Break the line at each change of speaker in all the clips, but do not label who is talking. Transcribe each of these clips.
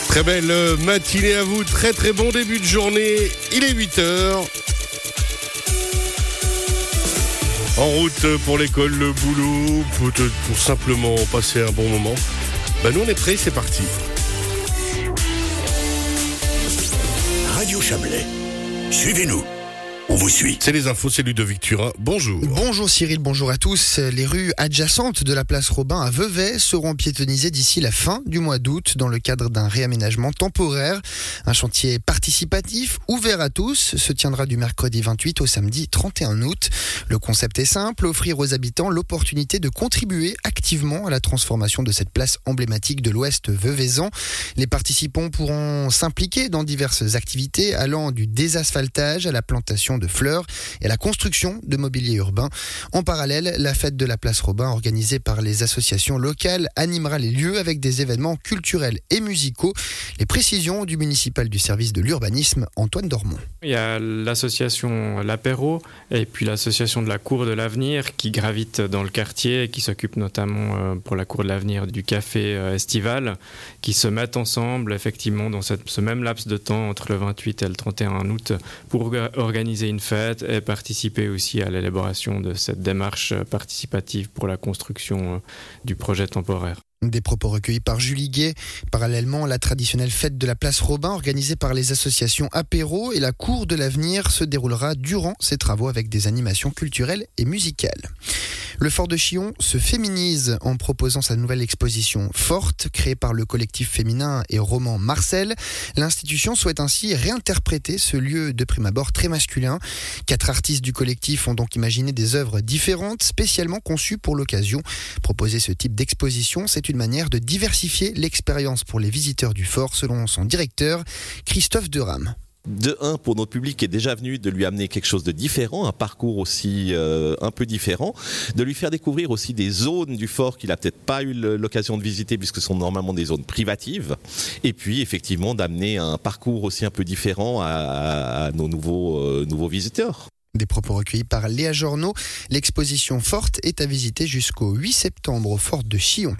Très belle matinée à vous, très très bon début de journée, il est 8h. En route pour l'école, le boulot, peut-être pour simplement passer un bon moment. Nous on est prêts, c'est parti.
Radio Chablais, suivez-nous. On vous suit.
C'est les infos, c'est Ludovic Turin. Bonjour.
Bonjour Cyril, bonjour à tous. Les rues adjacentes de la place Robin à Vevey seront piétonnisées d'ici la fin du mois d'août dans le cadre d'un réaménagement temporaire. Un chantier participatif ouvert à tous se tiendra du mercredi 28 au samedi 31 août. Le concept est simple, offrir aux habitants l'opportunité de contribuer activement à la transformation de cette place emblématique de l'Ouest veveysan. Les participants pourront s'impliquer dans diverses activités allant du désasphaltage à la plantation de fleurs et à la construction de mobilier urbain. En parallèle, la fête de la place Robin, organisée par les associations locales, animera les lieux avec des événements culturels et musicaux. Les précisions du municipal du service de l'urbanisme, Antoine Dormont.
Il y a l'association L'Apéro et puis l'association de la Cour de l'Avenir qui gravite dans le quartier et qui s'occupe notamment pour la Cour de l'Avenir du café estival, qui se mettent ensemble effectivement dans ce même laps de temps entre le 28 et le 31 août pour organiser une fête et participer aussi à l'élaboration de cette démarche participative pour la construction du projet temporaire.
Des propos recueillis par Julie Guet. Parallèlement, la traditionnelle fête de la place Robin, organisée par les associations Apéro et la Cour de l'Avenir, se déroulera durant ces travaux avec des animations culturelles et musicales. Le Fort de Chillon se féminise en proposant sa nouvelle exposition Forte, créée par le collectif féminin et roman Marcel. L'institution souhaite ainsi réinterpréter ce lieu de prime abord très masculin. 4 artistes du collectif ont donc imaginé des œuvres différentes, spécialement conçues pour l'occasion. Proposer ce type d'exposition, c'est une manière de diversifier l'expérience pour les visiteurs du fort, selon son directeur, Christophe Deram.
De un, pour notre public qui est déjà venu, de lui amener quelque chose de différent, un parcours aussi un peu différent, de lui faire découvrir aussi des zones du fort qu'il n'a peut-être pas eu l'occasion de visiter puisque ce sont normalement des zones privatives, et puis effectivement d'amener un parcours aussi un peu différent à nos nouveaux visiteurs.
Des propos recueillis par Léa Jornaud. L'exposition Forte est à visiter jusqu'au 8 septembre au fort de Chillon.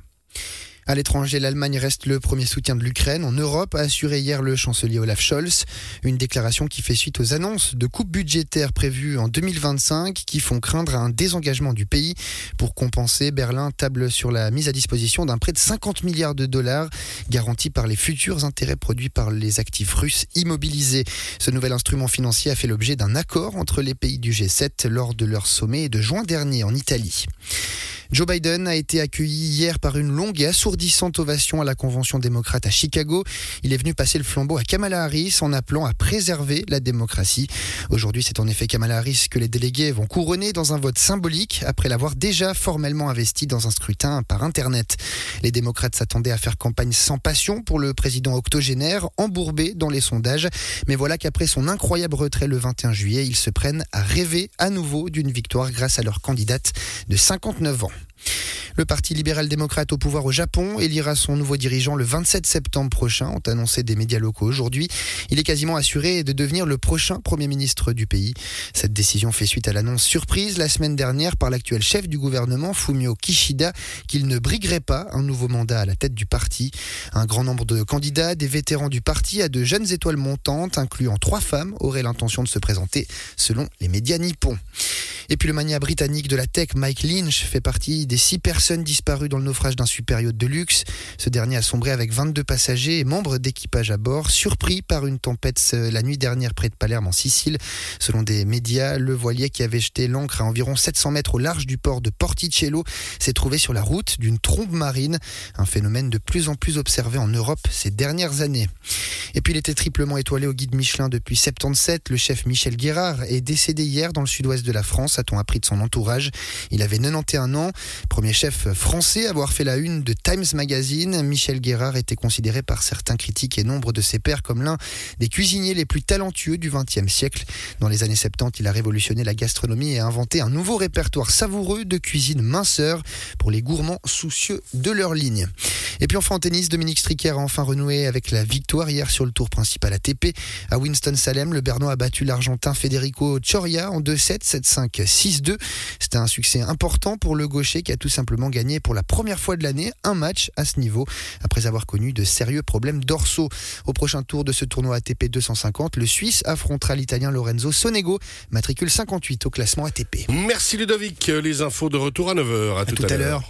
À l'étranger, l'Allemagne reste le premier soutien de l'Ukraine en Europe, a assuré hier le chancelier Olaf Scholz. Une déclaration qui fait suite aux annonces de coupes budgétaires prévues en 2025 qui font craindre un désengagement du pays. Pour compenser, Berlin table sur la mise à disposition d'un prêt de 50 milliards de dollars garanti par les futurs intérêts produits par les actifs russes immobilisés. Ce nouvel instrument financier a fait l'objet d'un accord entre les pays du G7 lors de leur sommet de juin dernier en Italie. Joe Biden a été accueilli hier par une longue et assourdissante ovation à la Convention démocrate à Chicago. Il est venu passer le flambeau à Kamala Harris en appelant à préserver la démocratie. Aujourd'hui, c'est en effet Kamala Harris que les délégués vont couronner dans un vote symbolique après l'avoir déjà formellement investie dans un scrutin par Internet. Les démocrates s'attendaient à faire campagne sans passion pour le président octogénaire, embourbé dans les sondages. Mais voilà qu'après son incroyable retrait le 21 juillet, ils se prennent à rêver à nouveau d'une victoire grâce à leur candidate de 59 ans. Le Parti libéral-démocrate au pouvoir au Japon élira son nouveau dirigeant le 27 septembre prochain, ont annoncé des médias locaux aujourd'hui. Il est quasiment assuré de devenir le prochain Premier ministre du pays. Cette décision fait suite à l'annonce surprise la semaine dernière par l'actuel chef du gouvernement, Fumio Kishida, qu'il ne briguerait pas un nouveau mandat à la tête du parti. Un grand nombre de candidats, des vétérans du parti à de jeunes étoiles montantes, incluant 3 femmes, auraient l'intention de se présenter, selon les médias nippons. Et puis le mania britannique de la tech, Mike Lynch, fait partie des 6 personnes disparues dans le naufrage d'un super yacht de luxe. Ce dernier a sombré avec 22 passagers et membres d'équipage à bord, surpris par une tempête la nuit dernière près de Palerme en Sicile. Selon des médias, le voilier qui avait jeté l'ancre à environ 700 mètres au large du port de Porticello s'est trouvé sur la route d'une trombe marine, un phénomène de plus en plus observé en Europe ces dernières années. Et puis il était triplement étoilé au guide Michelin depuis 77. Le chef Michel Guérard est décédé hier dans le sud-ouest de la France, a-t-on appris de son entourage. Il avait 91 ans. Premier chef français à avoir fait la une de Times Magazine, Michel Guérard était considéré par certains critiques et nombre de ses pairs comme l'un des cuisiniers les plus talentueux du XXe siècle. Dans les années 70, il a révolutionné la gastronomie et a inventé un nouveau répertoire savoureux de cuisine minceur pour les gourmands soucieux de leur ligne. Et puis enfin en tennis, Dominique Stricker a enfin renoué avec la victoire hier sur le tour principal ATP. À Winston-Salem, le Bernois a battu l'Argentin Federico Coria en 2-7, 7-5, 6-2. C'était un succès important pour le gaucher qui a tout simplement gagné pour la première fois de l'année un match à ce niveau après avoir connu de sérieux problèmes dorsaux. Au prochain tour de ce tournoi ATP 250, le Suisse affrontera l'Italien Lorenzo Sonego, matricule 58 au classement ATP.
Merci Ludovic, les infos de retour à 9h. À tout à l'heure.